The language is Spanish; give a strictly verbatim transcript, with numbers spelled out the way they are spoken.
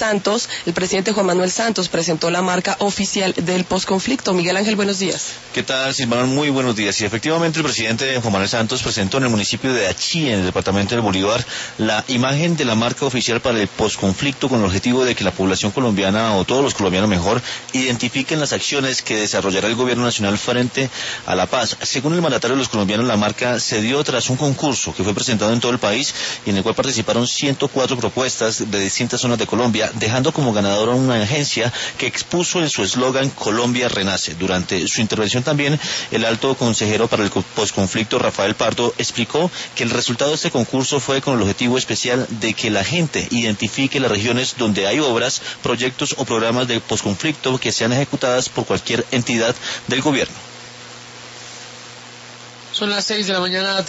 Santos, el presidente Juan Manuel Santos presentó la marca oficial del posconflicto. Miguel Ángel, buenos días. ¿Qué tal, Silvana? Muy buenos días. Y efectivamente el presidente Juan Manuel Santos presentó en el municipio de Achí, en el departamento del Bolívar, la imagen de la marca oficial para el posconflicto, con el objetivo de que la población colombiana, o todos los colombianos mejor, identifiquen las acciones que desarrollará el gobierno nacional frente a la paz. Según el mandatario de los colombianos, la marca se dio tras un concurso que fue presentado en todo el país y en el cual participaron ciento cuatro propuestas de distintas zonas de Colombia, dejando como ganadora una agencia que expuso en su eslogan Colombia Renace. Durante su intervención también, el alto consejero para el posconflicto, Rafael Pardo, explicó que el resultado de este concurso fue con el objetivo especial de que la gente identifique las regiones donde hay obras, proyectos o programas de posconflicto que sean ejecutadas por cualquier entidad del gobierno. Son las seis de la mañana.